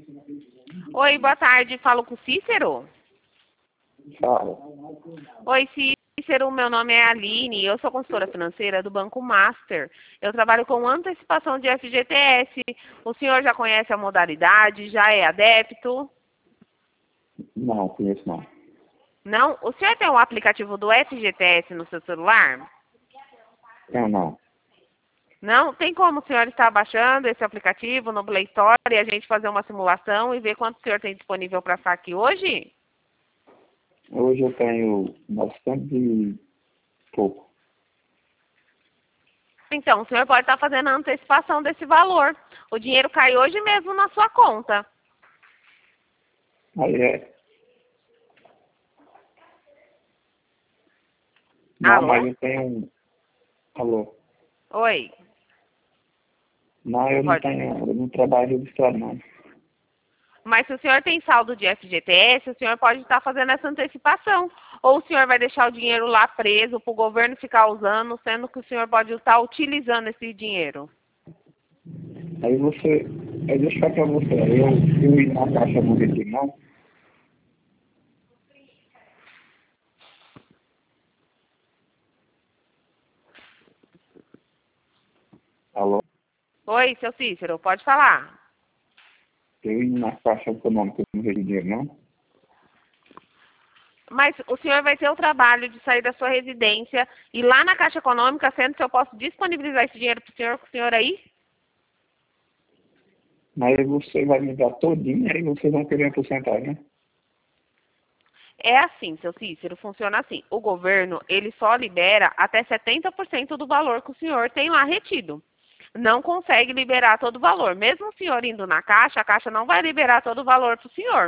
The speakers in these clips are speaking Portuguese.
Oi, boa tarde. Falo com o Cícero? Fala. Oi, Cícero. Meu nome é Aline. Eu sou consultora financeira do Banco Master. Eu trabalho com antecipação de FGTS. O senhor já conhece a modalidade? Já é adepto? Não, conheço não. Não? O senhor tem um aplicativo do FGTS no seu celular? Não. Não? Tem como o senhor estar baixando esse aplicativo no Play Store e a gente fazer uma simulação e ver quanto o senhor tem disponível para saque hoje? Hoje eu tenho bastante e pouco. Então, o senhor pode estar fazendo a antecipação desse valor. O dinheiro cai hoje mesmo na sua conta. Aí é. Não, Alô? mas eu tenho. Alô? Oi. Não, eu não Pode. tenho. Eu não trabalho registrado, não. Mas se o senhor tem saldo de FGTS, o senhor pode estar fazendo essa antecipação. Ou o senhor vai deixar o dinheiro lá preso para o governo ficar usando, sendo que o senhor pode estar utilizando esse dinheiro. Aí você. Aí deixa eu falar pra você. Eu ir na caixa não recebi, não. Alô? Oi, seu Cícero, pode falar. Eu ir na caixa econômica não recebi dinheiro, não? Mas o senhor vai ter o trabalho de sair da sua residência e ir lá na Caixa Econômica, sendo que eu posso disponibilizar esse dinheiro para o senhor aí? Mas aí você vai me dar todinho, aí vocês vão querer a porcentagem, né? É assim, seu Cícero, funciona assim. O governo, ele só libera até 70% do valor que o senhor tem lá retido. Não consegue liberar todo o valor. Mesmo o senhor indo na Caixa, a Caixa não vai liberar todo o valor para o senhor.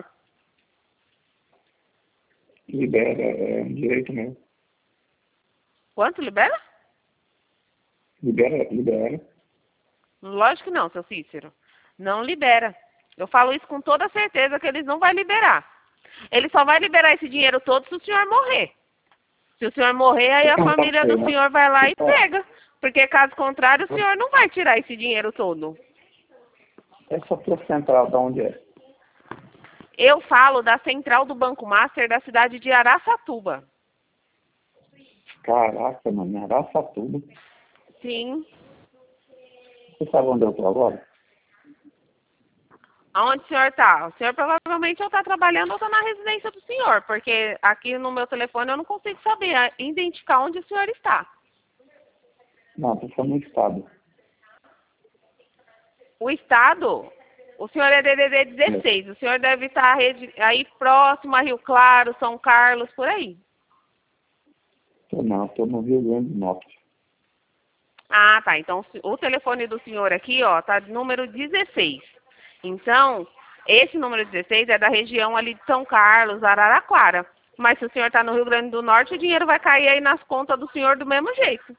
Libera, é um direito meu. Quanto libera? Libera. Lógico que não, seu Cícero. Não libera. Eu falo isso com toda certeza que eles não vão liberar. Ele só vai liberar esse dinheiro todo se o senhor morrer. Se o senhor morrer, aí a família do senhor vai lá e pega. Porque caso contrário, o senhor não vai tirar esse dinheiro todo. Essa tua central, da onde é? Eu falo da central do Banco Master da cidade de Araçatuba. Caraca, mano, Araçatuba. Sim. Você sabe onde eu tô agora? Aonde o senhor está? O senhor provavelmente ou está trabalhando ou está na residência do senhor, porque aqui no meu telefone eu não consigo saber, identificar onde o senhor está. Não, tô falando no estado. O estado, o senhor é DDD 16, o senhor deve estar aí próximo a Rio Claro, São Carlos, por aí. Tô no Rio Grande do Norte. Ah, tá. Então, o telefone do senhor aqui, ó, tá de número 16. Então, esse número 16 é da região ali de São Carlos, Araraquara. Mas se o senhor está no Rio Grande do Norte, o dinheiro vai cair aí nas contas do senhor do mesmo jeito.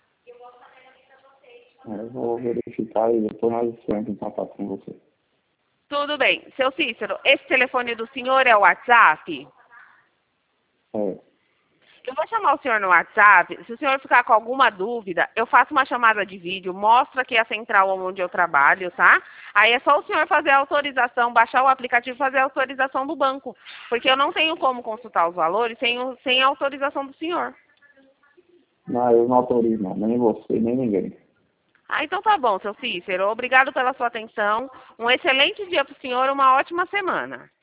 Eu vou verificar e depois nós entramos em contato com você. Tudo bem. Seu Cícero, esse telefone do senhor é o WhatsApp? É, Eu vou chamar o senhor no WhatsApp. Se o senhor ficar com alguma dúvida, eu faço uma chamada de vídeo, mostro aqui a central onde eu trabalho, tá? Aí é só o senhor fazer a autorização, baixar o aplicativo e fazer a autorização do banco. Porque eu não tenho como consultar os valores sem a autorização do senhor. não, eu não autorizo não, nem você, nem ninguém. Ah, então tá bom, seu Cícero. Obrigado pela sua atenção. Um excelente dia para o senhor, uma ótima semana.